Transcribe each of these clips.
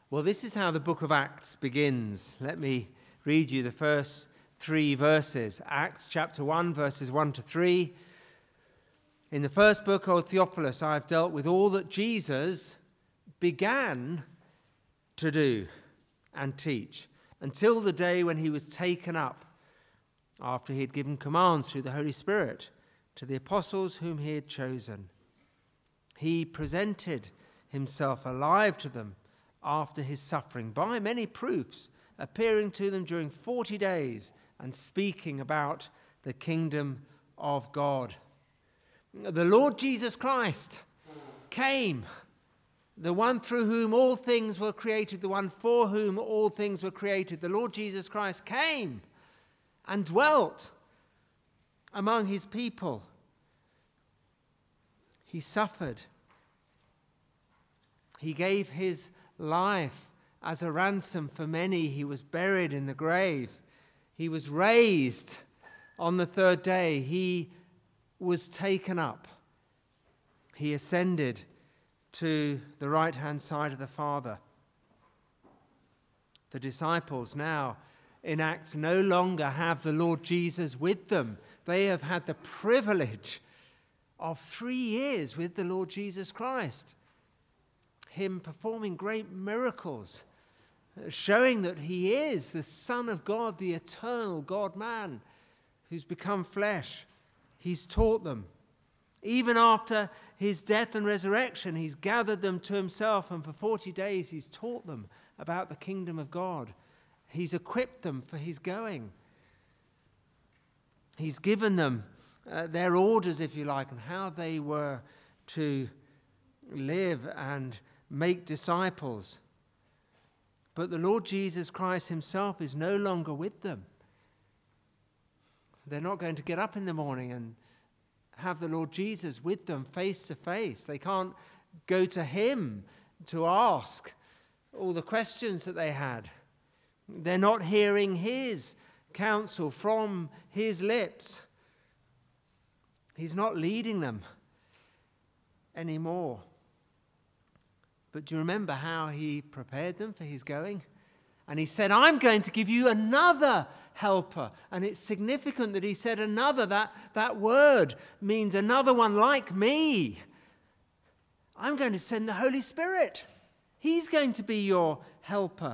Well, this is how the book of Acts begins. Let me read you the first 3 verses. Acts chapter 1, verses 1 to 3. In the first book, O Theophilus, I have dealt with all that Jesus began to do and teach until the day when he was taken up, after he had given commands through the Holy Spirit to the apostles whom he had chosen. He presented himself alive to them after his suffering by many proofs, appearing to them during 40 days and speaking about the kingdom of God. The Lord Jesus Christ came, the one through whom all things were created, the one for whom all things were created. The Lord Jesus Christ came and dwelt among his people. He suffered. He gave his life as a ransom for many. He was buried in the grave. He was raised on the 3rd day. He was taken up. He ascended to the right-hand side of the Father. The disciples now in Acts no longer have the Lord Jesus with them. They have had the privilege of 3 years with the Lord Jesus Christ. Him performing great miracles, showing that he is the Son of God, the eternal God-man who's become flesh. He's taught them. Even after his death and resurrection, he's gathered them to himself, and for 40 days he's taught them about the kingdom of God. He's equipped them for his going. He's given them their orders, if you like, and how they were to live and make disciples. But the Lord Jesus Christ himself is no longer with them. They're not going to get up in the morning and have the Lord Jesus with them face to face. They can't go to him to ask all the questions that they had. They're not hearing his counsel from his lips. He's not leading them anymore. But do you remember how he prepared them for his going? And he said, I'm going to give you another helper. And it's significant that he said another. That word means another one like me. I'm going to send the Holy Spirit. He's going to be your helper.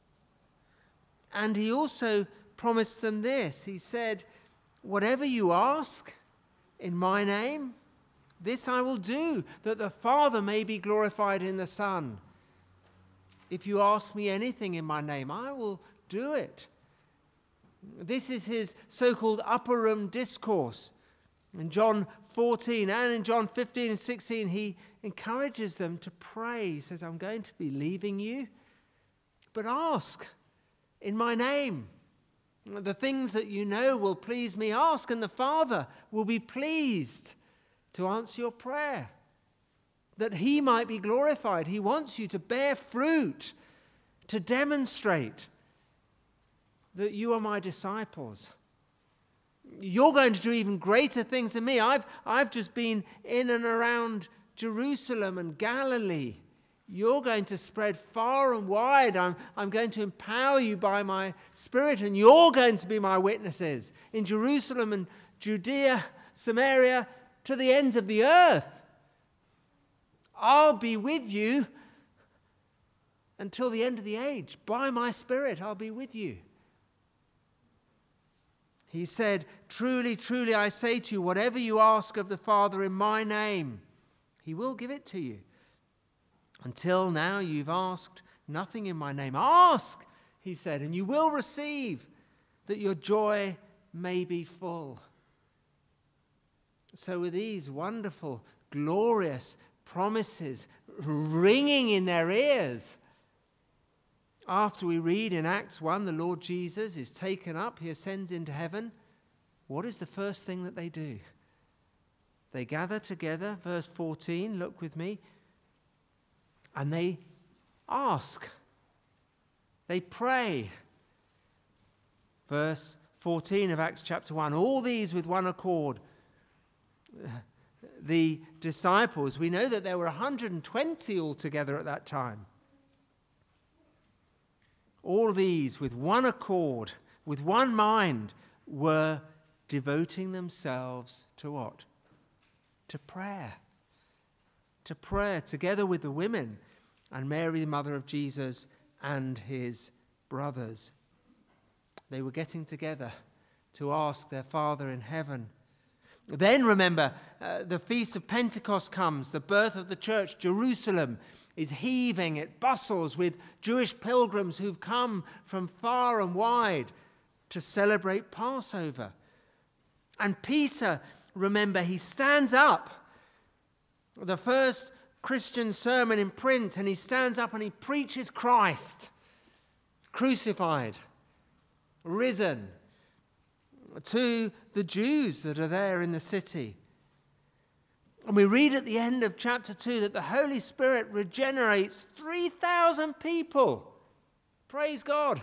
And he also promised them this. He said, whatever you ask in my name, this I will do, that the Father may be glorified in the Son. If you ask me anything in my name, I will do it. This is his so-called upper room discourse. In John 14 and in John 15 and 16, he encourages them to pray. He says, I'm going to be leaving you, but ask in my name. The things that you know will please me, ask, and the Father will be pleased to answer your prayer, that he might be glorified. He wants you to bear fruit, to demonstrate that you are my disciples. You're going to do even greater things than me. I've just been in and around Jerusalem and Galilee. You're going to spread far and wide. I'm going to empower you by my Spirit, and you're going to be my witnesses in Jerusalem and Judea, Samaria, to the ends of the earth. I'll be with you until the end of the age. By my Spirit, I'll be with you. He said, truly, truly, I say to you, whatever you ask of the Father in my name, he will give it to you. Until now, you've asked nothing in my name. Ask, he said, and you will receive, that your joy may be full. So with these wonderful, glorious promises ringing in their ears, after we read in Acts 1, the Lord Jesus is taken up, he ascends into heaven, what is the first thing that they do? They gather together, verse 14, look with me, and they ask. They pray. Verse 14 of Acts chapter 1, all these with one accord. The disciples, we know that there were 120 altogether at that time. all these with one accord, with one mind, were devoting themselves to what? To prayer. To prayer, together with the women and Mary, the mother of Jesus, and his brothers. They were getting together to ask their Father in heaven. Then remember, the Feast of Pentecost comes, the birth of the church. Jerusalem is heaving, it bustles with Jewish pilgrims who've come from far and wide to celebrate Passover. And Peter, remember, he stands up, the first Christian sermon in print, and he stands up and he preaches Christ, crucified, risen, to the Jews that are there in the city. And we read at the end of chapter 2 that the Holy Spirit regenerates 3,000 people. Praise God.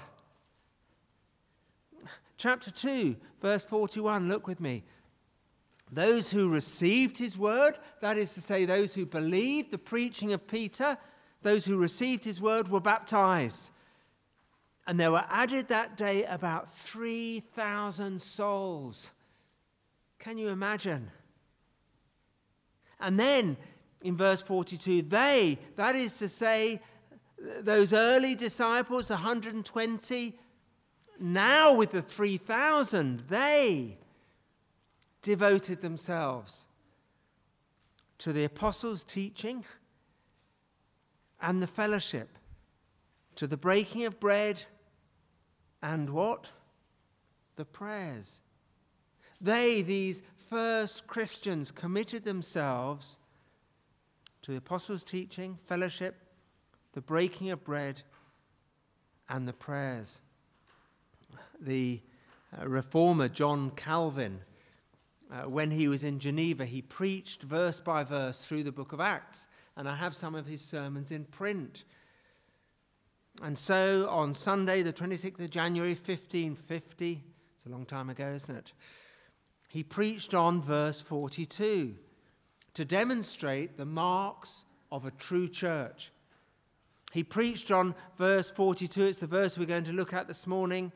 Chapter 2, verse 41, look with me. Those who received his word, that is to say, those who believed the preaching of Peter, those who received his word were baptized. And there were added that day about 3,000 souls. Can you imagine? And then in verse 42, they, that is to say, those early disciples, 120, now with the 3,000, they devoted themselves to the apostles' teaching and the fellowship, to the breaking of bread and what? The prayers. They, these first Christians, committed themselves to the apostles' teaching, fellowship, the breaking of bread and the prayers. The reformer John Calvin, when he was in Geneva, he preached verse by verse through the book of Acts, and I have some of his sermons in print. And so on Sunday, the 26th of January, 1550, it's a long time ago, isn't it? He preached on verse 42 to demonstrate the marks of a true church. He preached on verse 42, it's the verse we're going to look at this morning,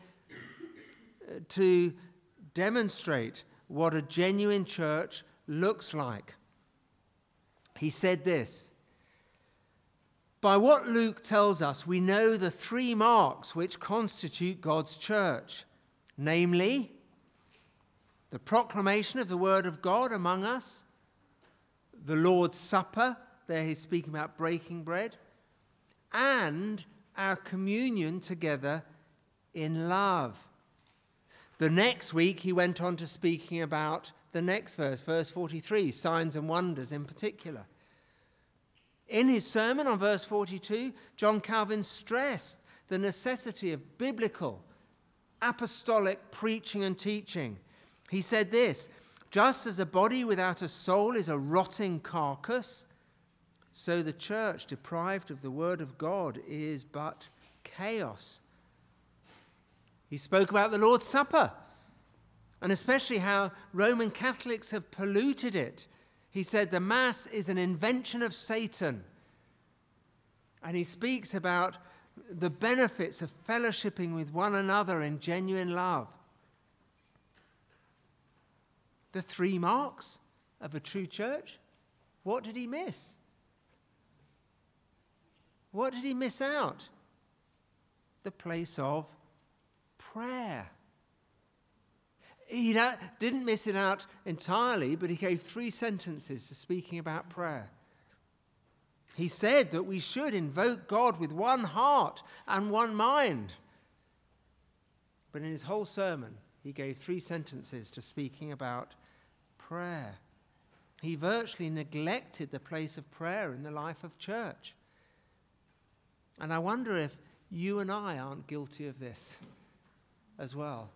to demonstrate what a genuine church looks like. He said this: by what Luke tells us, we know the three marks which constitute God's church, namely, the proclamation of the word of God among us, the Lord's Supper, there he's speaking about breaking bread, and our communion together in love. The next week he went on to speaking about the next verse, verse 43, signs and wonders in particular. In his sermon on verse 42, John Calvin stressed the necessity of biblical, apostolic preaching and teaching. He said this: just as a body without a soul is a rotting carcass, so the church deprived of the word of God is but chaos. He spoke about the Lord's Supper, and especially how Roman Catholics have polluted it. He said the Mass is an invention of Satan. And he speaks about the benefits of fellowshipping with one another in genuine love. The three marks of a true church. What did he miss? What did he miss out? The place of prayer. He didn't miss it out entirely, but he gave 3 sentences to speaking about prayer. He said that we should invoke God with one heart and one mind. But in his whole sermon, he gave 3 sentences to speaking about prayer. He virtually neglected the place of prayer in the life of church. And I wonder if you and I aren't guilty of this as well.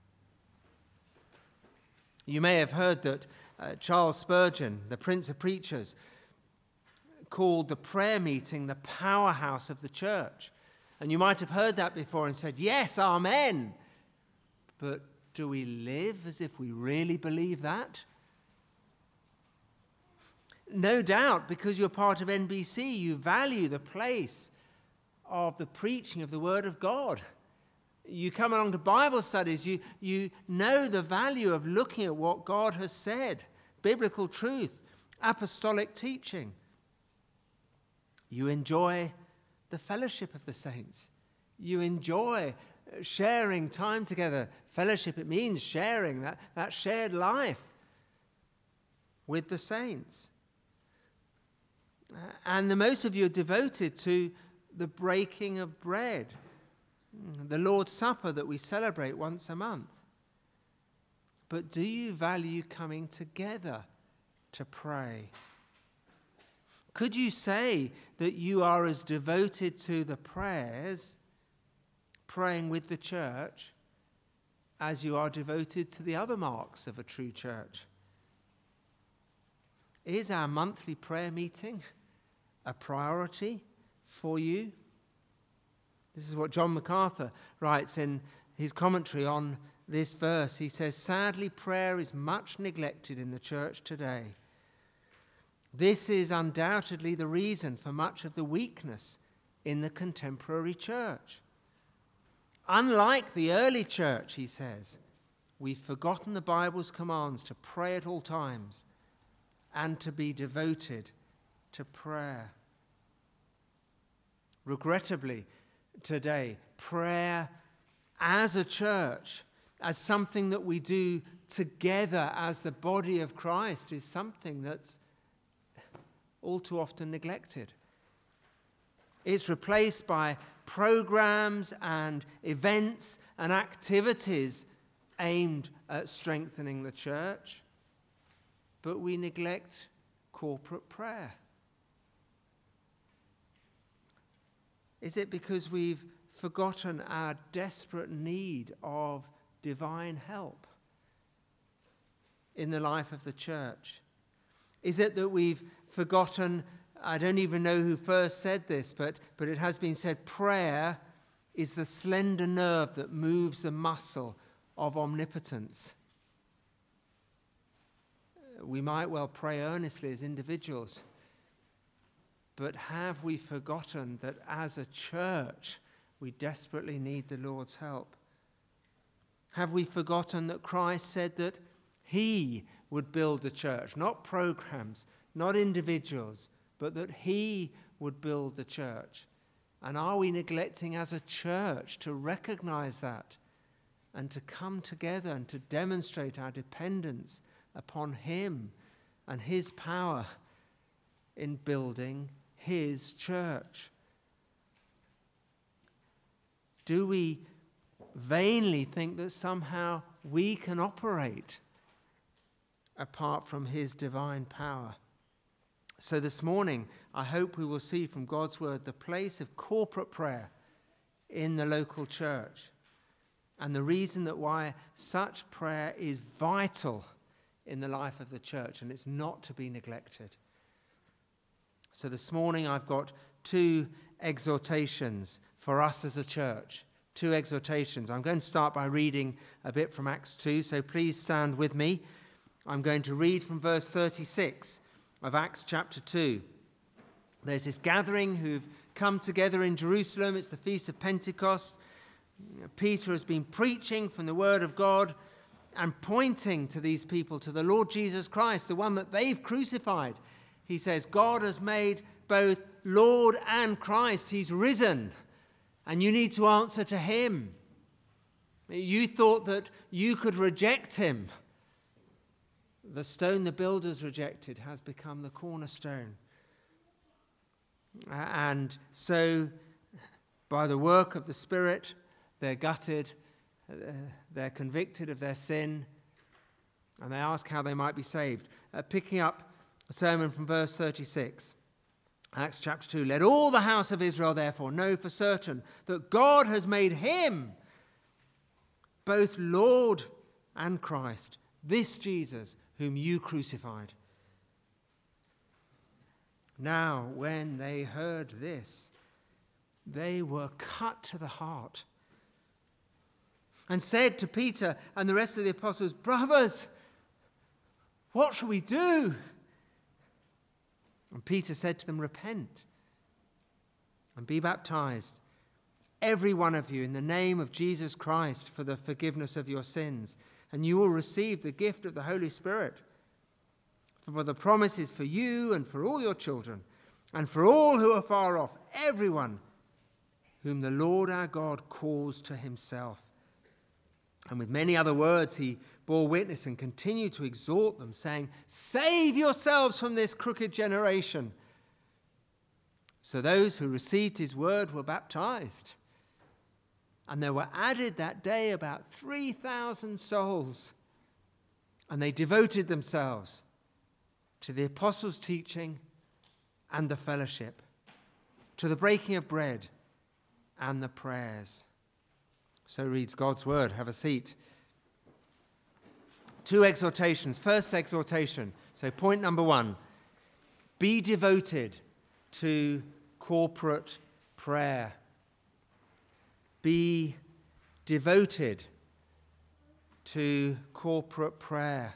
You may have heard that Charles Spurgeon, the Prince of Preachers, called the prayer meeting the powerhouse of the church. And you might have heard that before and said, yes, amen. But do we live as if we really believe that? No doubt, because you're part of NBC, you value the place of the preaching of the Word of God. You come along to Bible studies, you know the value of looking at what God has said, biblical truth, apostolic teaching. You enjoy the fellowship of the saints. You enjoy sharing time together. Fellowship, it means sharing, that shared life with the saints. And the most of you are devoted to the breaking of bread, the Lord's Supper that we celebrate once a month. But do you value coming together to pray? Could you say that you are as devoted to the prayers, praying with the church, as you are devoted to the other marks of a true church? Is our monthly prayer meeting a priority for you? This is what John MacArthur writes in his commentary on this verse. He says, "Sadly, prayer is much neglected in the church today. This is undoubtedly the reason for much of the weakness in the contemporary church. Unlike the early church," he says, "we've forgotten the Bible's commands to pray at all times and to be devoted to prayer." Regrettably, today, prayer as a church, as something that we do together as the body of Christ, is something that's all too often neglected. It's replaced by programs and events and activities aimed at strengthening the church, but we neglect corporate prayer. Is it because we've forgotten our desperate need of divine help in the life of the church? Is it that we've forgotten, I don't even know who first said this, but it has been said, prayer is the slender nerve that moves the muscle of omnipotence. We might well pray earnestly as individuals, but have we forgotten that as a church we desperately need the Lord's help? Have we forgotten that Christ said that he would build the church, not programs, not individuals, but that he would build the church? And are we neglecting as a church to recognize that and to come together and to demonstrate our dependence upon him and his power in building his church? Do we vainly think that somehow we can operate apart from his divine power? So this morning, I hope we will see from God's word the place of corporate prayer in the local church and the reason that why such prayer is vital in the life of the church and it's not to be neglected. So this morning I've got two exhortations for us as a church. Two exhortations. I'm going to start by reading a bit from Acts 2, so please stand with me. I'm going to read from verse 36 of Acts chapter 2. There's this gathering who've come together in Jerusalem. It's the Feast of Pentecost. Peter has been preaching from the Word of God and pointing to these people to the Lord Jesus Christ, the one that they've crucified. He says, God has made both Lord and Christ. He's risen, and you need to answer to him. You thought that you could reject him. The stone the builders rejected has become the cornerstone. And so, by the work of the Spirit, they're gutted, they're convicted of their sin, and they ask how they might be saved. Picking up a sermon from verse 36, Acts chapter 2. Let all the house of Israel therefore know for certain that God has made him both Lord and Christ, this Jesus whom you crucified. Now, when they heard this, they were cut to the heart and said to Peter and the rest of the apostles, Brothers, what shall we do? And Peter said to them, Repent and be baptized, every one of you, in the name of Jesus Christ for the forgiveness of your sins, and you will receive the gift of the Holy Spirit. For the promise is for you and for all your children, and for all who are far off, everyone whom the Lord our God calls to himself." And with many other words he bore witness and continued to exhort them, saying, "Save yourselves from this crooked generation." So those who received his word were baptized. And there were added that day about 3,000 souls. And they devoted themselves to the apostles' teaching and the fellowship, to the breaking of bread and the prayers. So reads God's word. Have a seat. 2 exhortations. First exhortation. So point number 1. Be devoted to corporate prayer. Be devoted to corporate prayer.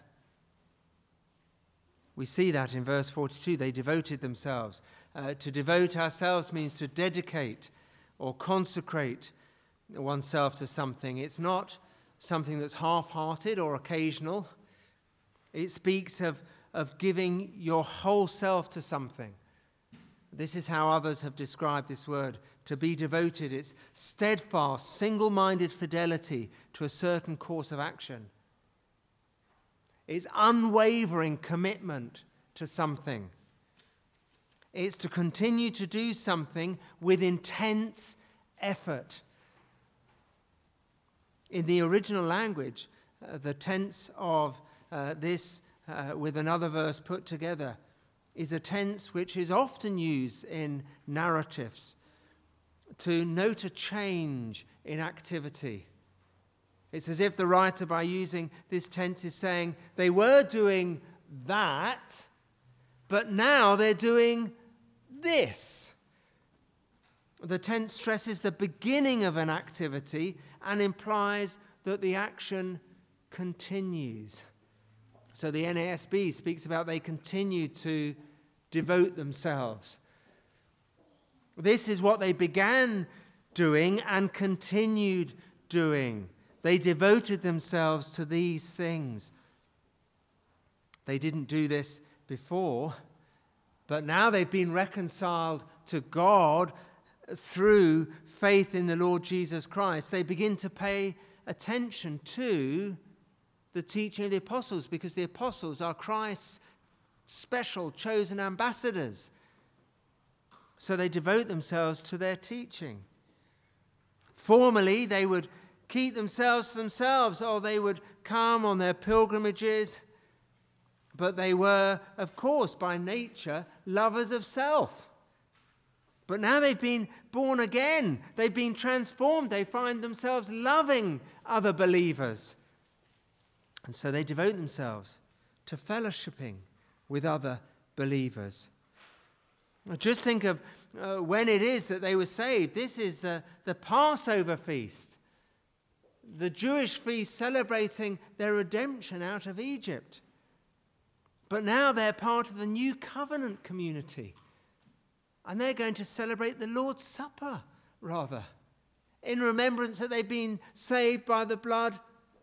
We see that in verse 42. They devoted themselves. To devote ourselves means to dedicate or consecrate oneself to something. It's not something that's half-hearted or occasional. It speaks of giving your whole self to something. This is how others have described this word. To be devoted, it's steadfast, single-minded fidelity to a certain course of action. It's unwavering commitment to something. It's to continue to do something with intense effort. In the original language, the tense of this with another verse put together is a tense which is often used in narratives to note a change in activity. It's as if the writer, by using this tense, is saying they were doing that, but now they're doing this. The tense stresses the beginning of an activity and implies that the action continues. So the NASB speaks about they continue to devote themselves. This is what they began doing and continued doing. They devoted themselves to these things. They didn't do this before, but now they've been reconciled to God through faith in the Lord Jesus Christ. They begin to pay attention to the teaching of the apostles, because the apostles are Christ's special chosen ambassadors. So they devote themselves to their teaching. Formerly, they would keep themselves to themselves, or they would come on their pilgrimages, but they were, of course, by nature, lovers of self. But now they've been born again. They've been transformed. They find themselves loving other believers. And so they devote themselves to fellowshipping with other believers. Just think of when it is that they were saved. This is the Passover feast, the Jewish feast celebrating their redemption out of Egypt. But now they're part of the new covenant community. And they're going to celebrate the Lord's Supper, rather, in remembrance that they've been saved by the blood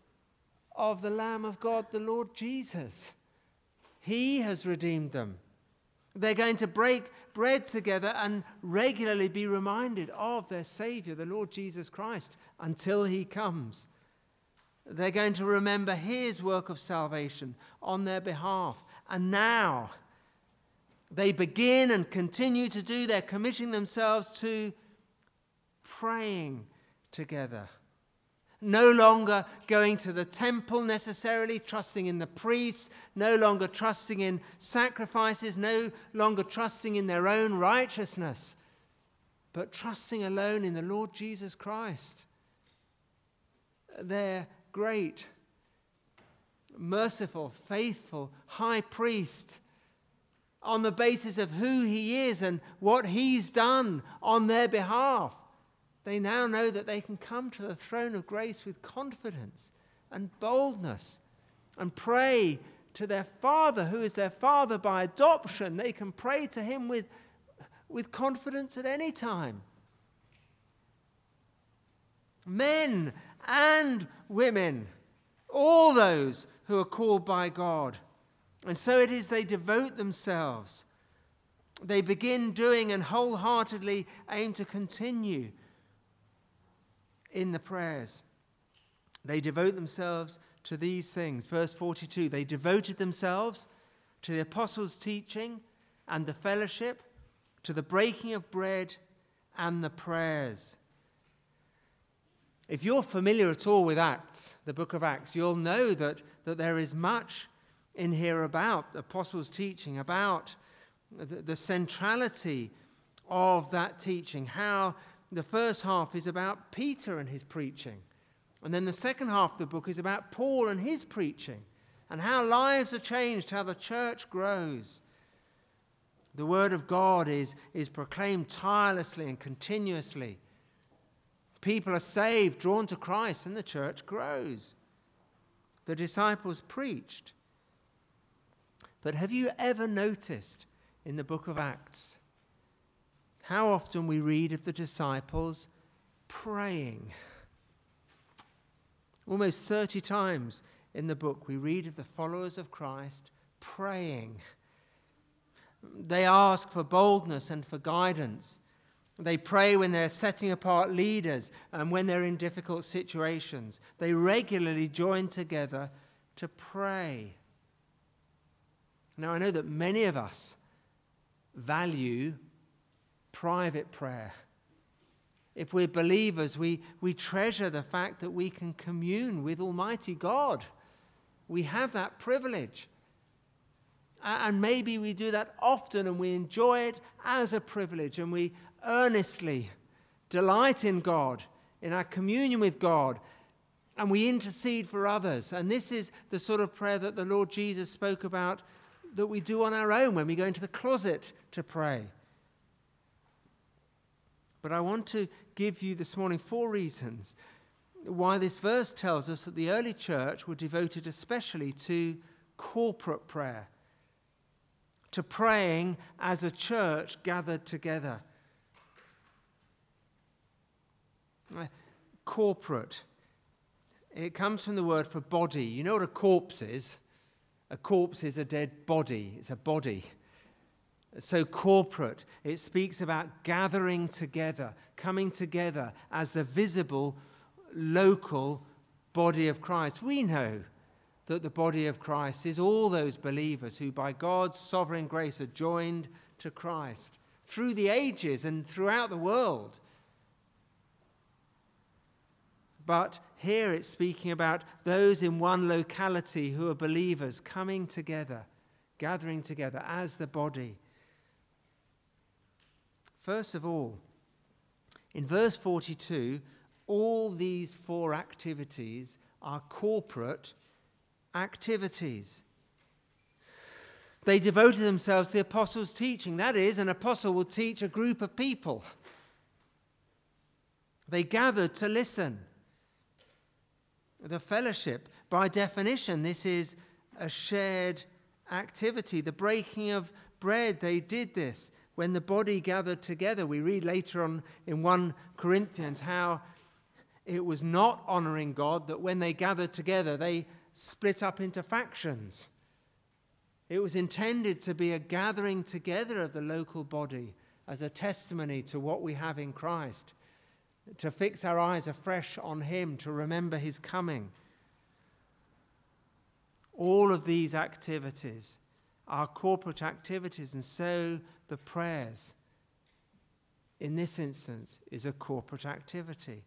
of the Lamb of God, the Lord Jesus. He has redeemed them. They're going to break bread together and regularly be reminded of their Savior, the Lord Jesus Christ, until he comes. They're going to remember his work of salvation on their behalf. And now they begin and continue to do. They're committing themselves to praying together. No longer going to the temple necessarily, trusting in the priests, no longer trusting in sacrifices, no longer trusting in their own righteousness, but trusting alone in the Lord Jesus Christ. Their great, merciful, faithful high priest, on the basis of who he is and what he's done on their behalf. They now know that they can come to the throne of grace with confidence and boldness and pray to their Father, who is their Father by adoption. They can pray to him with confidence at any time men and women, all those who are called by God. And so it is they devote themselves. They begin doing and wholeheartedly aim to continue in the prayers. They devote themselves to these things. Verse 42, they devoted themselves to the apostles' teaching and the fellowship, to the breaking of bread and the prayers. If you're familiar at all with Acts, the book of Acts, you'll know that there is much in here about the apostles' teaching, about the centrality of that teaching, how the first half is about Peter and his preaching, and then the second half of the book is about Paul and his preaching, and how lives are changed, how the church grows. The word of God is proclaimed tirelessly and continuously. People are saved, drawn to Christ, and the church grows. The disciples preached. But have you ever noticed in the book of Acts how often we read of the disciples praying? Almost 30 times in the book we read of the followers of Christ praying. They ask for boldness and for guidance. They pray when they're setting apart leaders and when they're in difficult situations. They regularly join together to pray. Now, I know that many of us value private prayer. If we're believers, we treasure the fact that we can commune with Almighty God. We have that privilege. And maybe we do that often and we enjoy it as a privilege, and we earnestly delight in God, in our communion with God, and we intercede for others. And this is the sort of prayer that the Lord Jesus spoke about that we do on our own when we go into the closet to pray. But I want to give you this morning 4 reasons why this verse tells us that the early church were devoted especially to corporate prayer, to praying as a church gathered together. Corporate. It comes from the word for body. You know what a corpse is? A corpse is a dead body. It's a body. So corporate, it speaks about gathering together, coming together as the visible, local body of Christ. We know that the body of Christ is all those believers who by God's sovereign grace are joined to Christ through the ages and throughout the world. But here it's speaking about those in one locality who are believers coming together, gathering together as the body. First of all, in verse 42, all these 4 activities are corporate activities. They devoted themselves to the apostles' teaching. That is, an apostle will teach a group of people. They gathered to listen. The fellowship, by definition, this is a shared activity. The breaking of bread, they did this when the body gathered together. We read later on in 1 Corinthians how it was not honoring God that when they gathered together, they split up into factions. It was intended to be a gathering together of the local body as a testimony to what we have in Christ, to fix our eyes afresh on him, to remember his coming. All of these activities are corporate activities, and so the prayers, in this instance, is a corporate activity.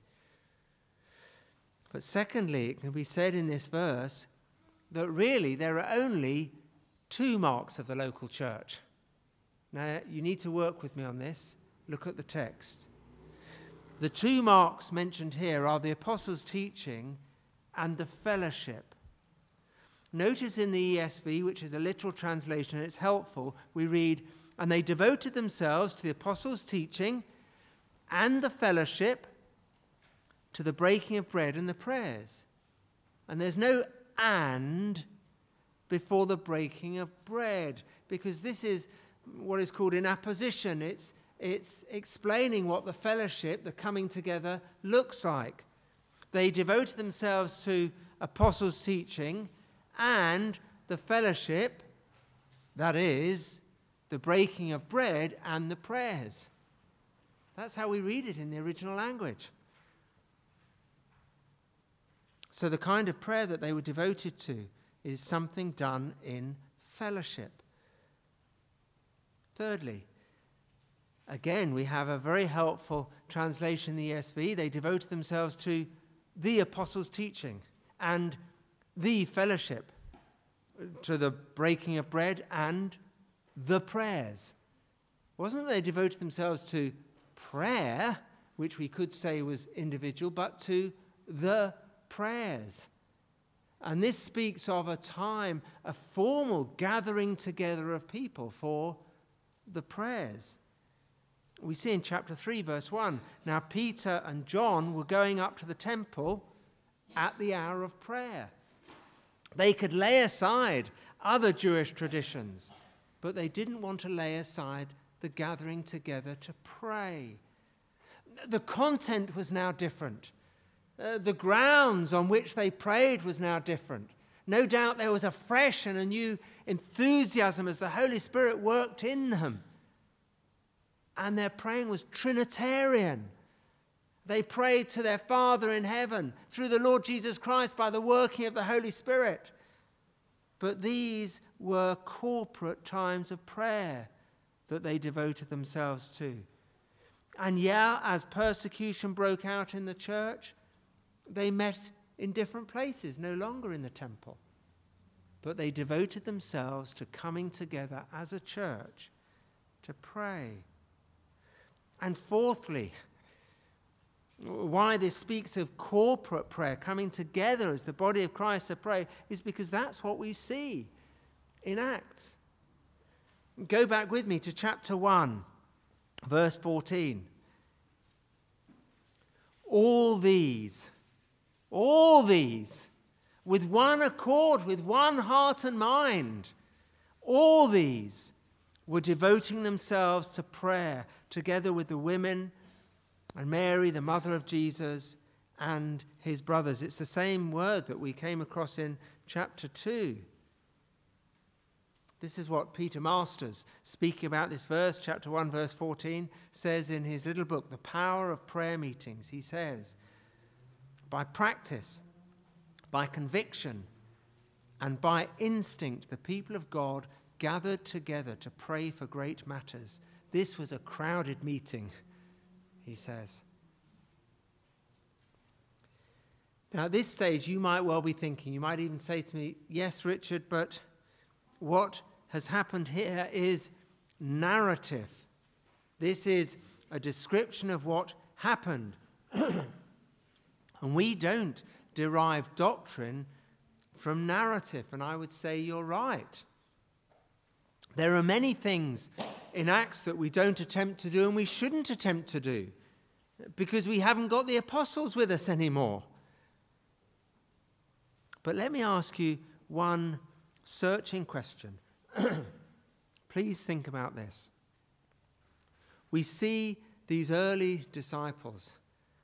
But secondly, it can be said in this verse that really there are only 2 marks of the local church. Now, you need to work with me on this. Look at the text. The 2 marks mentioned here are the apostles' teaching and the fellowship. Notice in the ESV, which is a literal translation, and it's helpful, we read, "And they devoted themselves to the apostles' teaching and the fellowship, to the breaking of bread and the prayers." And there's no "and" before the breaking of bread, because this is what is called in apposition. It's explaining what the fellowship, the coming together, looks like. They devoted themselves to apostles' teaching and the fellowship, that is, the breaking of bread and the prayers. That's how we read it in the original language. So the kind of prayer that they were devoted to is something done in fellowship. Thirdly, again, we have a very helpful translation in the ESV. They devoted themselves to the apostles' teaching and the fellowship, to the breaking of bread and the prayers. It wasn't that they devoted themselves to prayer, which we could say was individual, but to the prayers. And this speaks of a time, a formal gathering together of people for the prayers. We see in chapter 3, verse 1, now Peter and John were going up to the temple at the hour of prayer. They could lay aside other Jewish traditions, but they didn't want to lay aside the gathering together to pray. The content was now different. The grounds on which they prayed was now different. No doubt there was a fresh and a new enthusiasm as the Holy Spirit worked in them. And their praying was Trinitarian. They prayed to their Father in heaven through the Lord Jesus Christ by the working of the Holy Spirit. But these were corporate times of prayer that they devoted themselves to. And yeah, as persecution broke out in the church, they met in different places, no longer in the temple. But they devoted themselves to coming together as a church to pray. And fourthly, why this speaks of corporate prayer, coming together as the body of Christ to pray, is because that's what we see in Acts. Go back with me to chapter 1, verse 14. All these, with one accord, with one heart and mind, all these were devoting themselves to prayer, together with the women and Mary, the mother of Jesus, and his brothers. It's the same word that we came across in chapter 2. This is what Peter Masters, speaking about this verse, chapter 1, verse 14, says in his little book, The Power of Prayer Meetings. He says, by practice, by conviction, and by instinct, the people of God gathered together to pray for great matters. This was a crowded meeting, he says. Now, at this stage, you might well be thinking, you might even say to me, yes, Richard, but what has happened here is narrative. This is a description of what happened. And we don't derive doctrine from narrative. And I would say you're right. There are many things in Acts that we don't attempt to do and we shouldn't attempt to do because we haven't got the apostles with us anymore. But let me ask you one searching question. Please think about this. We see these early disciples,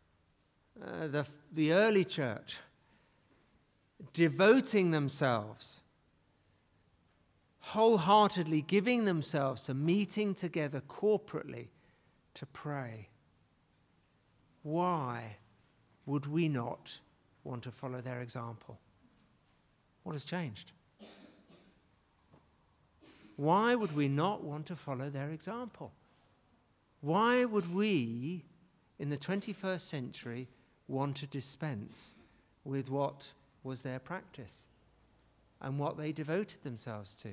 the early church, devoting themselves, wholeheartedly giving themselves to meeting together corporately to pray. Why would we not want to follow their example? What has changed? Why would we not want to follow their example? Why would we, in the 21st century, want to dispense with what was their practice and what they devoted themselves to?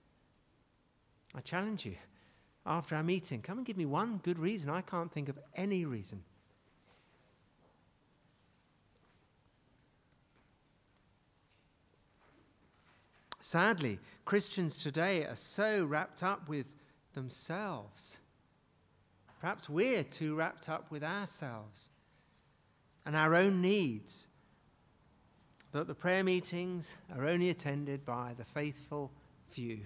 I challenge you, after our meeting, come and give me one good reason. I can't think of any reason. Sadly, Christians today are so wrapped up with themselves. Perhaps we're too wrapped up with ourselves and our own needs, that the prayer meetings are only attended by the faithful few.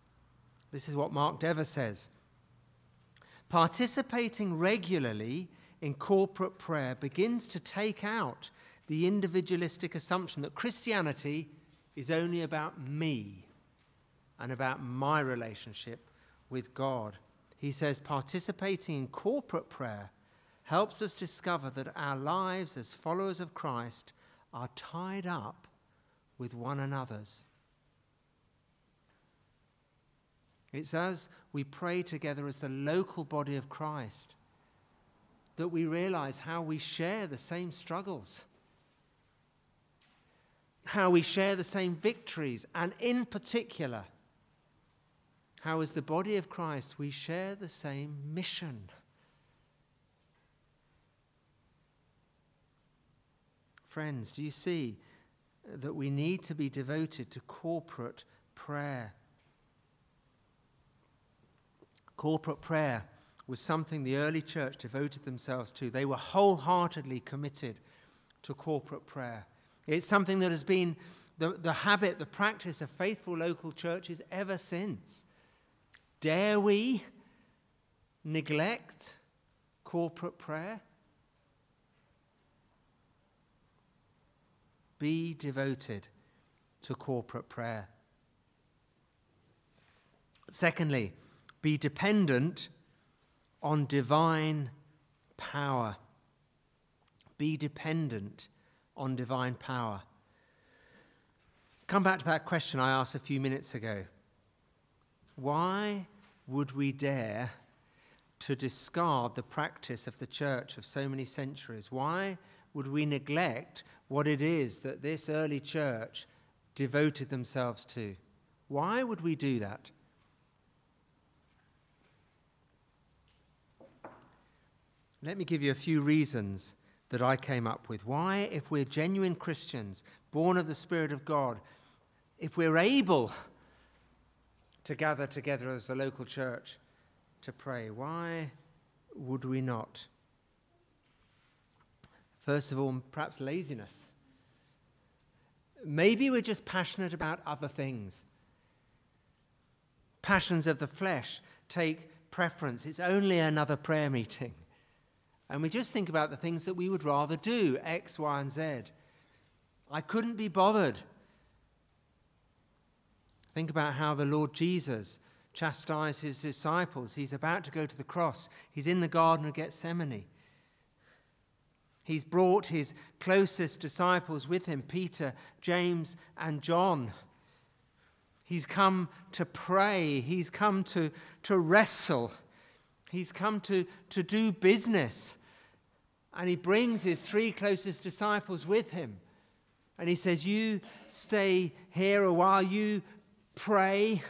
This is what Mark Dever says. Participating regularly in corporate prayer begins to take out the individualistic assumption that Christianity is only about me and about my relationship with God. He says participating in corporate prayer helps us discover that our lives as followers of Christ are tied up with one another's. It's as we pray together as the local body of Christ that we realize how we share the same struggles, how we share the same victories, and in particular, how as the body of Christ we share the same mission. Friends, do you see that we need to be devoted to corporate prayer? Corporate prayer was something the early church devoted themselves to. They were wholeheartedly committed to corporate prayer. It's something that has been the habit, the practice of faithful local churches ever since. Dare we neglect corporate prayer? Be devoted to corporate prayer. Secondly, be dependent on divine power. Be dependent on divine power. Come back to that question I asked a few minutes ago. Why would we dare to discard the practice of the church of so many centuries? Why would we neglect what it is that this early church devoted themselves to? Why would we do that? Let me give you a few reasons that I came up with. Why, if we're genuine Christians, born of the Spirit of God, if we're able to gather together as the local church to pray, why would we not? First of all, perhaps laziness. Maybe we're just passionate about other things. Passions of the flesh take preference. It's only another prayer meeting. And we just think about the things that we would rather do, X, Y, and Z. I couldn't be bothered. Think about how the Lord Jesus chastised his disciples. He's about to go to the cross. He's in the Garden of Gethsemane. He's brought his closest disciples with him, Peter, James, and John. He's come to pray. He's come to wrestle. He's come to do business. And he brings his three closest disciples with him. And he says, you stay here a while, you pray.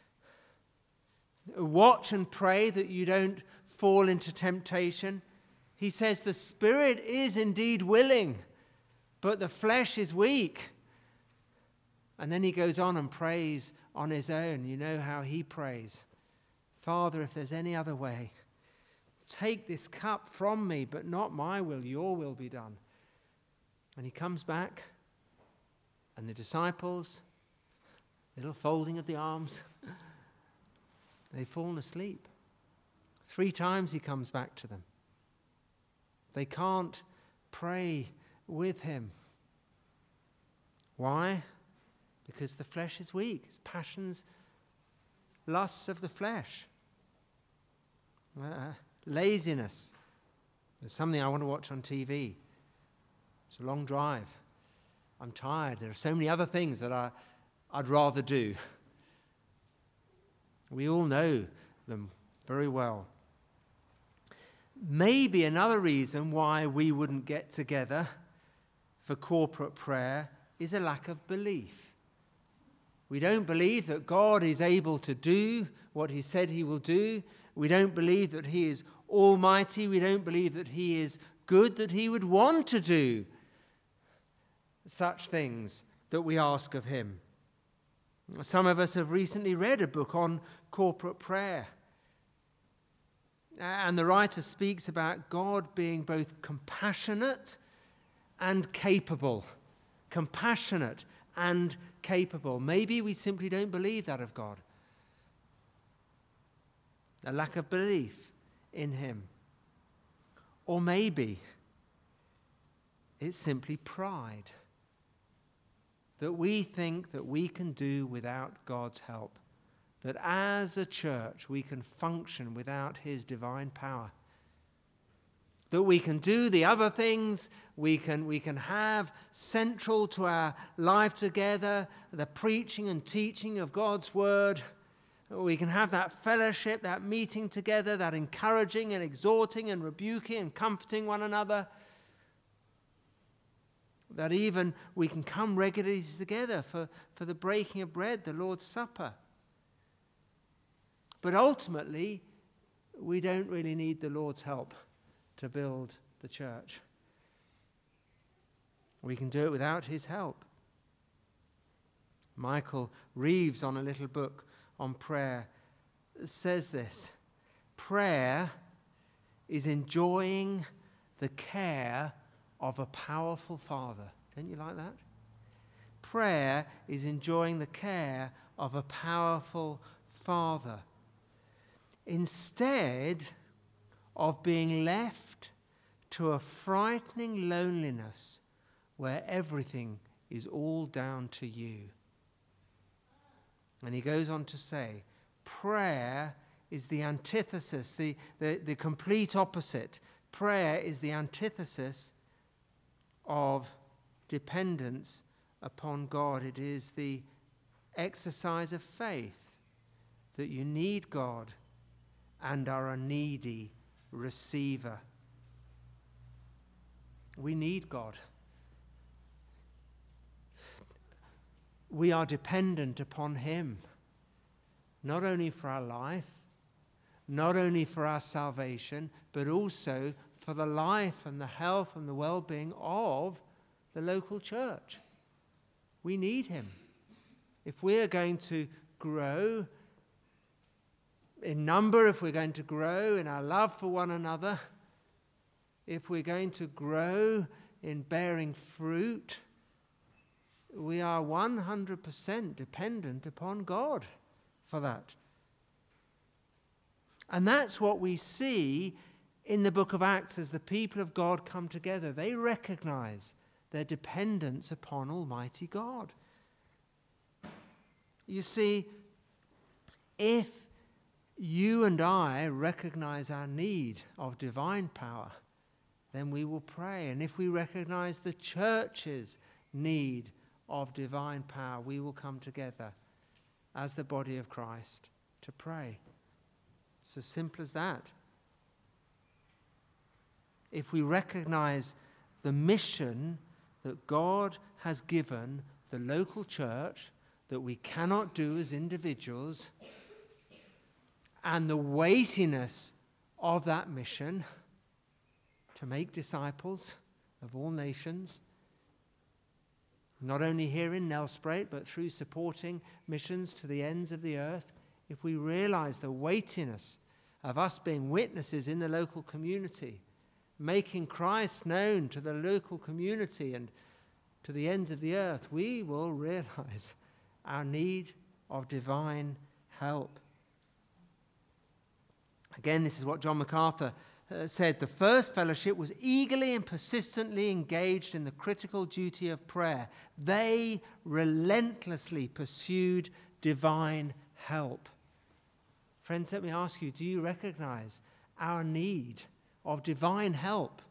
Watch and pray that you don't fall into temptation. He says the spirit is indeed willing, but the flesh is weak. And then he goes on and prays on his own. You know how he prays. Father, if there's any other way, take this cup from me, but not my will, your will be done. And he comes back, and the disciples, little folding of the arms, they've fallen asleep. 3 times he comes back to them. They can't pray with him. Why? Because the flesh is weak. It's passions, lusts of the flesh. Laziness. There's something I want to watch on TV. It's a long drive. I'm tired. There are so many other things that I'd rather do. We all know them very well. Maybe another reason why we wouldn't get together for corporate prayer is a lack of belief. We don't believe that God is able to do what he said he will do. We don't believe that he is almighty. We don't believe that he is good, that he would want to do such things that we ask of him. Some of us have recently read a book on corporate prayer. And the writer speaks about God being both compassionate and capable. Compassionate and capable. Maybe we simply don't believe that of God. A lack of belief in him. Or maybe it's simply pride, that we think that we can do without God's help, that as a church we can function without his divine power, that we can do the other things, we can have central to our life together the preaching and teaching of God's word. We can have that fellowship, that meeting together, that encouraging and exhorting and rebuking and comforting one another. That even we can come regularly together for the breaking of bread, the Lord's Supper. But ultimately, we don't really need the Lord's help to build the church. We can do it without his help. Michael Reeves, on a little book on prayer, says this: prayer is enjoying the care of a powerful Father. Don't you like that? Prayer is enjoying the care of a powerful Father, instead of being left to a frightening loneliness where everything is all down to you. And he goes on to say, prayer is the antithesis, the complete opposite. Prayer is the antithesis of dependence upon God. It is the exercise of faith that you need God and are a needy receiver. We need God. We are dependent upon him, not only for our life, not only for our salvation, but also for the life and the health and the well-being of the local church. We need him. If we're going to grow in number, if we're going to grow in our love for one another, if we're going to grow in bearing fruit, we are 100% dependent upon God for that. And that's what we see in the book of Acts as the people of God come together. They recognize their dependence upon Almighty God. You see, if you and I recognize our need of divine power, then we will pray. And if we recognize the church's need of divine power, we will come together as the body of Christ to pray. It's as simple as that. If we recognize the mission that God has given the local church, that we cannot do as individuals, and the weightiness of that mission to make disciples of all nations, not only here in Nelspruit, but through supporting missions to the ends of the earth, if we realize the weightiness of us being witnesses in the local community, making Christ known to the local community and to the ends of the earth, we will realize our need of divine help. Again, this is what John MacArthur said. The first fellowship was eagerly and persistently engaged in the critical duty of prayer. They relentlessly pursued divine help. Friends, let me ask you, do you recognize our need of divine help?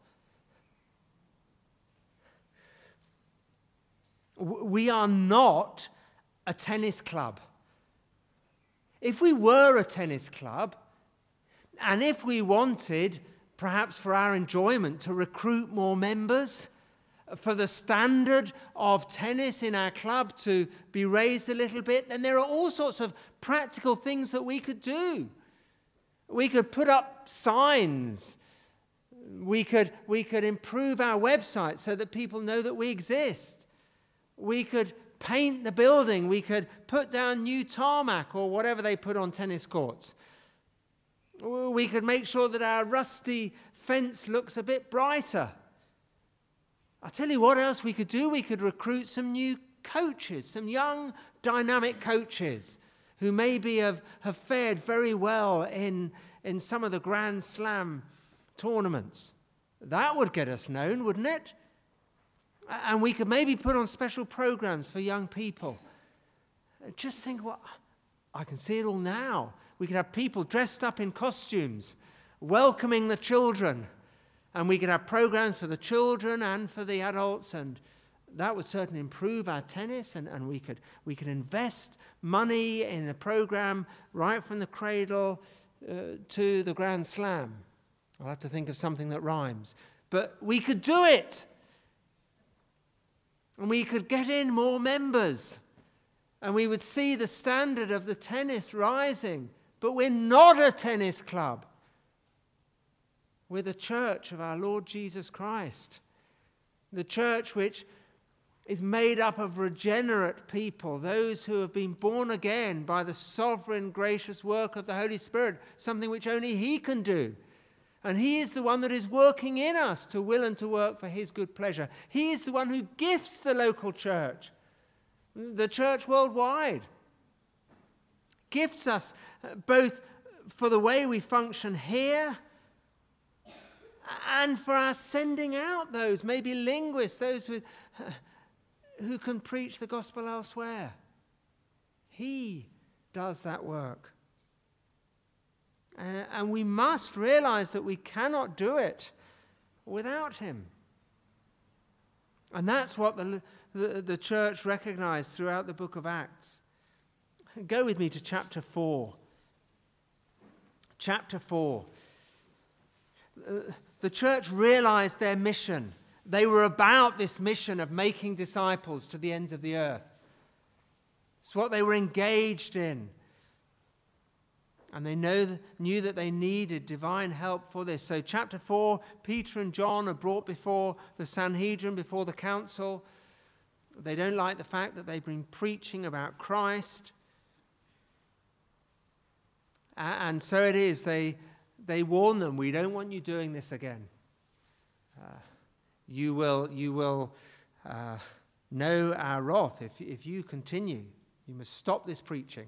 We are not a tennis club. If we were a tennis club, and if we wanted, perhaps for our enjoyment, to recruit more members, for the standard of tennis in our club to be raised a little bit, then there are all sorts of practical things that we could do. We could put up signs. We could improve our website so that people know that we exist. We could paint the building. We could put down new tarmac or whatever they put on tennis courts. We could make sure that our rusty fence looks a bit brighter. I'll tell you what else we could do. We could recruit some new coaches, some young, dynamic coaches who maybe have fared very well in some of the Grand Slam tournaments. That would get us known, wouldn't it? And we could maybe put on special programs for young people. Just think I can see it all now. We could have people dressed up in costumes, welcoming the children. And we could have programs for the children and for the adults. And that would certainly improve our tennis. And we could invest money in the program right from the cradle to the Grand Slam. I'll have to think of something that rhymes. But we could do it. And we could get in more members. And we would see the standard of the tennis rising. But we're not a tennis club. We're the church of our Lord Jesus Christ. The church which is made up of regenerate people, those who have been born again by the sovereign, gracious work of the Holy Spirit, something which only He can do. And He is the one that is working in us to will and to work for His good pleasure. He is the one who gifts the local church, the church worldwide. Gifts us both for the way we function here and for our sending out those, maybe linguists, those who can preach the gospel elsewhere. He does that work. And we must realize that we cannot do it without Him. And that's what the church recognized throughout the book of Acts. Go with me to chapter 4. Chapter 4. The church realized their mission. They were about this mission of making disciples to the ends of the earth. It's what they were engaged in. And they knew that they needed divine help for this. So chapter 4, Peter and John are brought before the Sanhedrin, before the council. They don't like the fact that they've been preaching about Christ. And so it is, they warn them, we don't want you doing this again. You will know our wrath if you continue. You must stop this preaching.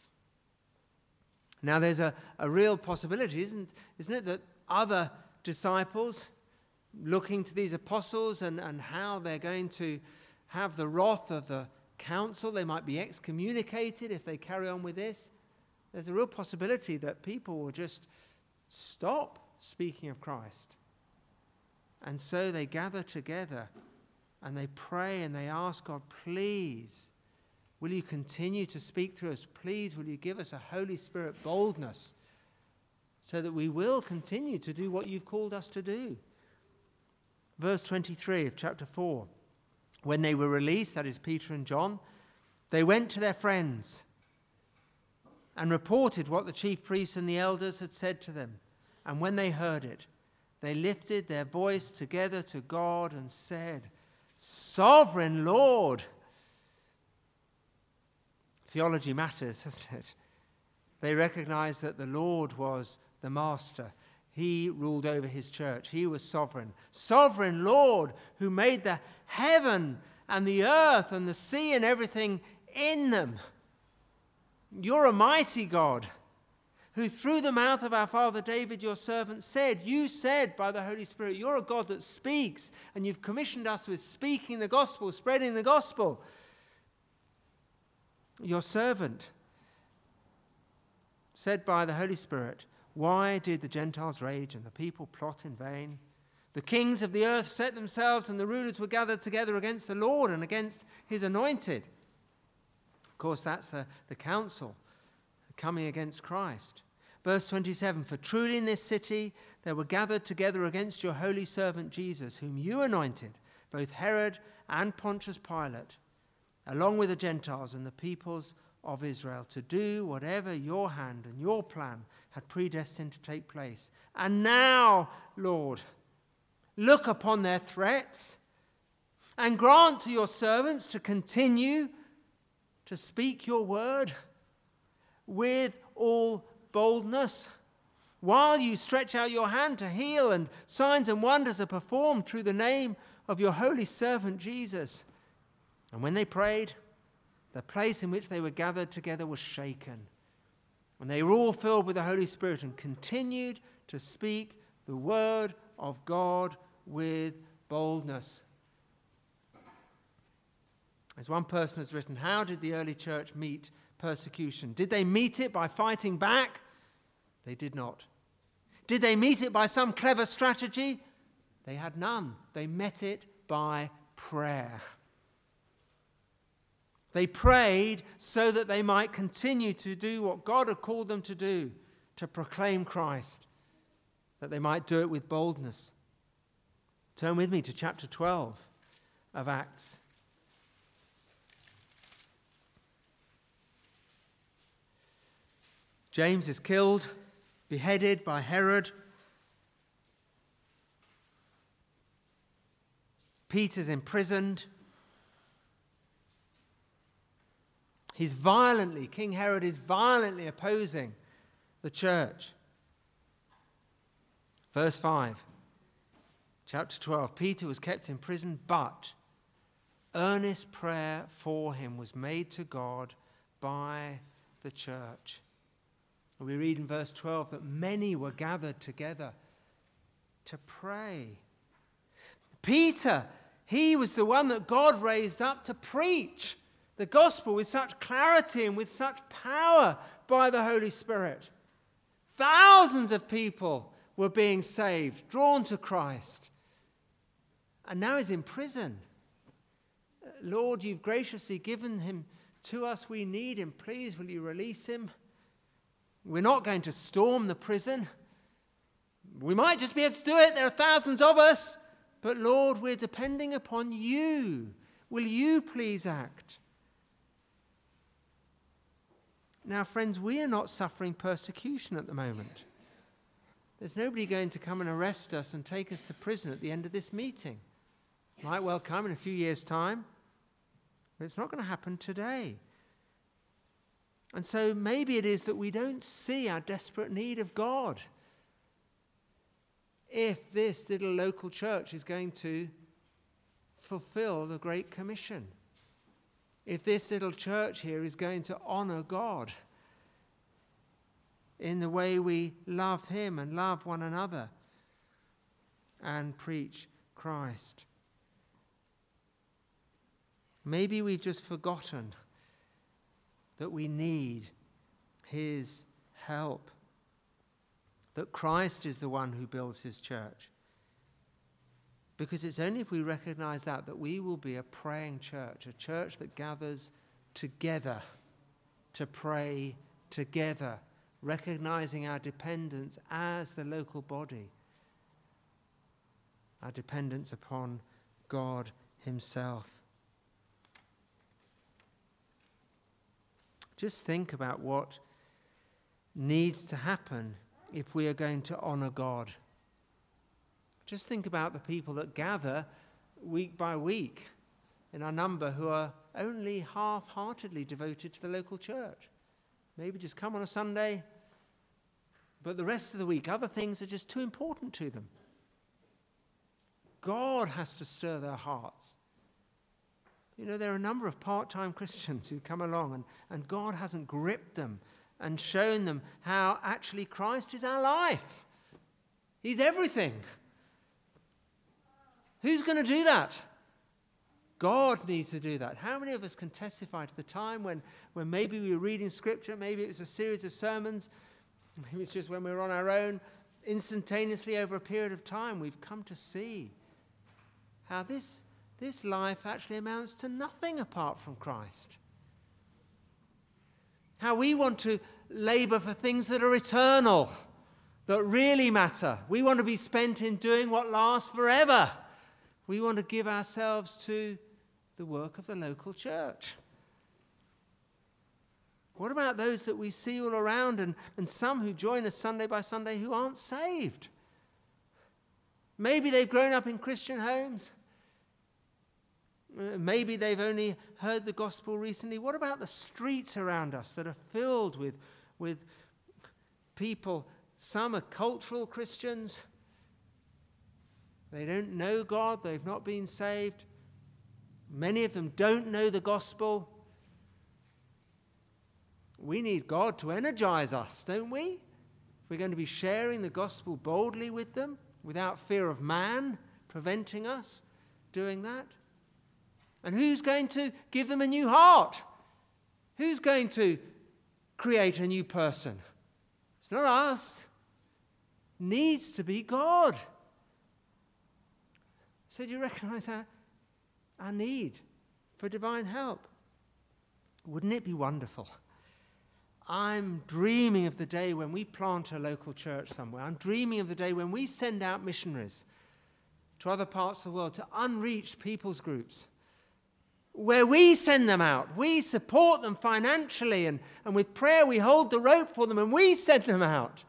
Now there's a real possibility, isn't it, that other disciples looking to these apostles and how they're going to have the wrath of the council, they might be excommunicated if they carry on with this. There's a real possibility that people will just stop speaking of Christ. And so they gather together and they pray and they ask God, please, will you continue to speak to us? Please, will you give us a Holy Spirit boldness so that we will continue to do what you've called us to do? Verse 23 of chapter 4. When they were released, that is Peter and John, they went to their friends and reported what the chief priests and the elders had said to them. And when they heard it, they lifted their voice together to God and said, Sovereign Lord. Theology matters, doesn't it? They recognized that the Lord was the master. He ruled over his church. He was sovereign. Sovereign Lord, who made the heaven and the earth and the sea and everything in them. You're a mighty God, who through the mouth of our father David, your servant, you said by the Holy Spirit, you're a God that speaks, and you've commissioned us with speaking the gospel, spreading the gospel. Your servant said by the Holy Spirit, why did the Gentiles rage and the people plot in vain? The kings of the earth set themselves, and the rulers were gathered together against the Lord and against his anointed. Of course, that's the council coming against Christ. Verse 27, for truly in this city they were gathered together against your holy servant Jesus, whom you anointed, both Herod and Pontius Pilate, along with the Gentiles and the peoples of Israel, to do whatever your hand and your plan had predestined to take place. And now, Lord, look upon their threats and grant to your servants to continue to speak your word with all boldness, while you stretch out your hand to heal, and signs and wonders are performed through the name of your holy servant Jesus. And when they prayed, the place in which they were gathered together was shaken, and they were all filled with the Holy Spirit and continued to speak the word of God with boldness. As one person has written, how did the early church meet persecution? Did they meet it by fighting back? They did not. Did they meet it by some clever strategy? They had none. They met it by prayer. They prayed so that they might continue to do what God had called them to do, to proclaim Christ, that they might do it with boldness. Turn with me to chapter 12 of Acts. James is killed, beheaded by Herod. Peter's imprisoned. King Herod is violently opposing the church. Verse 5, chapter 12, Peter was kept in prison, but earnest prayer for him was made to God by the church. We read in verse 12 that many were gathered together to pray. Peter, he was the one that God raised up to preach the gospel with such clarity and with such power by the Holy Spirit. Thousands of people were being saved, drawn to Christ. And now he's in prison. Lord, you've graciously given him to us. We need him. Please, will you release him? We're not going to storm the prison. We might just be able to do it. There are thousands of us. But Lord, we're depending upon you. Will you please act? Now, friends, we are not suffering persecution at the moment. There's nobody going to come and arrest us and take us to prison at the end of this meeting. Might well come in a few years' time, but it's not going to happen today. And so maybe it is that we don't see our desperate need of God if this little local church is going to fulfill the Great Commission. If this little church here is going to honor God in the way we love him and love one another and preach Christ. Maybe we've just forgotten that we need his help, that Christ is the one who builds his church. Because it's only if we recognize that we will be a praying church, a church that gathers together to pray together, recognizing our dependence as the local body, our dependence upon God himself. Just think about what needs to happen if we are going to honor God. Just think about the people that gather week by week in our number who are only half-heartedly devoted to the local church. Maybe just come on a Sunday, but the rest of the week, other things are just too important to them. God has to stir their hearts. You know, there are a number of part-time Christians who come along and God hasn't gripped them and shown them how actually Christ is our life. He's everything. Who's going to do that? God needs to do that. How many of us can testify to the time when maybe we were reading scripture, maybe it was a series of sermons, maybe it's just when we were on our own, instantaneously over a period of time, we've come to see how this life actually amounts to nothing apart from Christ. How we want to labor for things that are eternal, that really matter. We want to be spent in doing what lasts forever. We want to give ourselves to the work of the local church. What about those that we see all around and some who join us Sunday by Sunday who aren't saved? Maybe they've grown up in Christian homes. Maybe they've only heard the gospel recently. What about the streets around us that are filled with people? Some are cultural Christians. They don't know God. They've not been saved. Many of them don't know the gospel. We need God to energize us, don't we? If we're going to be sharing the gospel boldly with them, without fear of man preventing us doing that? And who's going to give them a new heart? Who's going to create a new person? It's not us. It needs to be God. So do you recognize our need for divine help? Wouldn't it be wonderful? I'm dreaming of the day when we plant a local church somewhere. I'm dreaming of the day when we send out missionaries to other parts of the world, to unreached people's groups, where we send them out. We support them financially, and with prayer we hold the rope for them, and we send them out.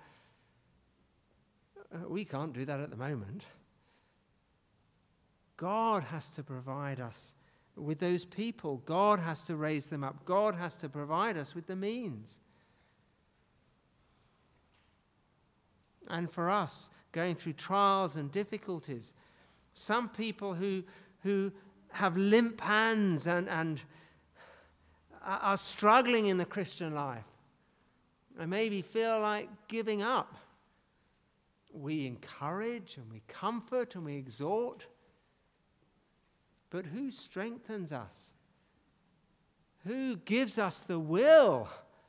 We can't do that at the moment. God has to provide us with those people. God has to raise them up. God has to provide us with the means. And for us, going through trials and difficulties, some people who have limp hands and are struggling in the Christian life and maybe feel like giving up, we encourage and we comfort and we exhort. But who strengthens us? Who gives us the will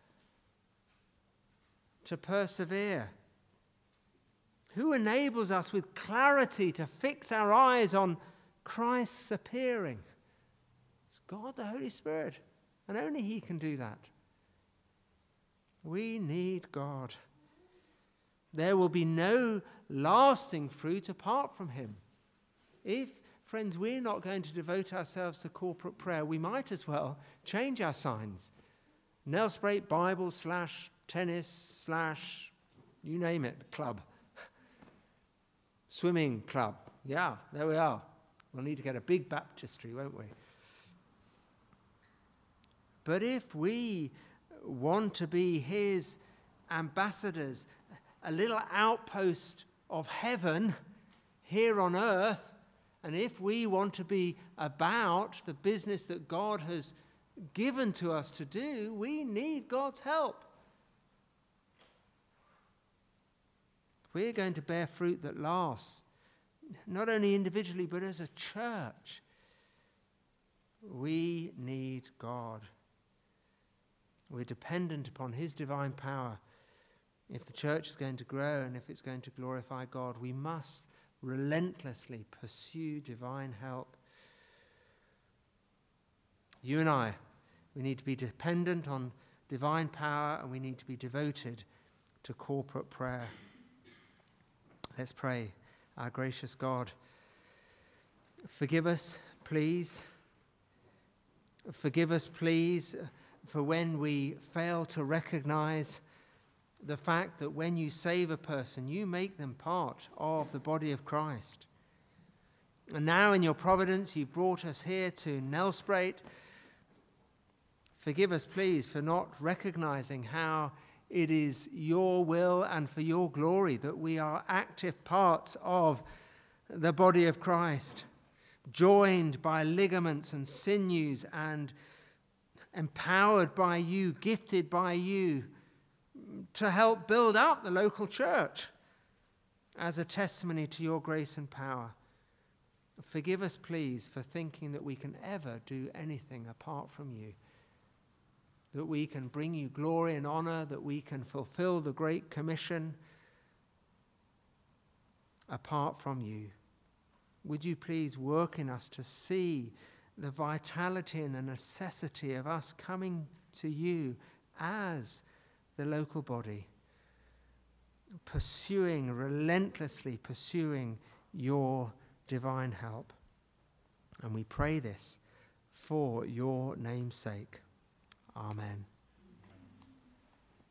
to persevere? Who enables us with clarity to fix our eyes on Christ's appearing? It's God, the Holy Spirit, and only He can do that. We need God. There will be no lasting fruit apart from Him. If, friends, we're not going to devote ourselves to corporate prayer, we might as well change our signs. Nelsprate Bible / tennis / you name it, club. Swimming club. Yeah, there we are. We'll need to get a big baptistry, won't we? But if we want to be His ambassadors, a little outpost of heaven here on earth, and if we want to be about the business that God has given to us to do, we need God's help. If we're going to bear fruit that lasts, not only individually but as a church, we need God. We're dependent upon His divine power. If the church is going to grow and if it's going to glorify God, we must relentlessly pursue divine help. You and I, we need to be dependent on divine power, and we need to be devoted to corporate prayer. Let's pray. Our gracious God, forgive us, please. Forgive us, please, for when we fail to recognize the fact that when you save a person, you make them part of the body of Christ. And now in your providence, you've brought us here to Nelsprate. Forgive us, please, for not recognizing how it is your will and for your glory that we are active parts of the body of Christ, joined by ligaments and sinews and empowered by you, gifted by you, to help build up the local church as a testimony to your grace and power. Forgive us, please, for thinking that we can ever do anything apart from you, that we can bring you glory and honor, that we can fulfill the Great Commission apart from you. Would you please work in us to see the vitality and the necessity of us coming to you as the local body, relentlessly pursuing your divine help. And we pray this for your name's sake. Amen.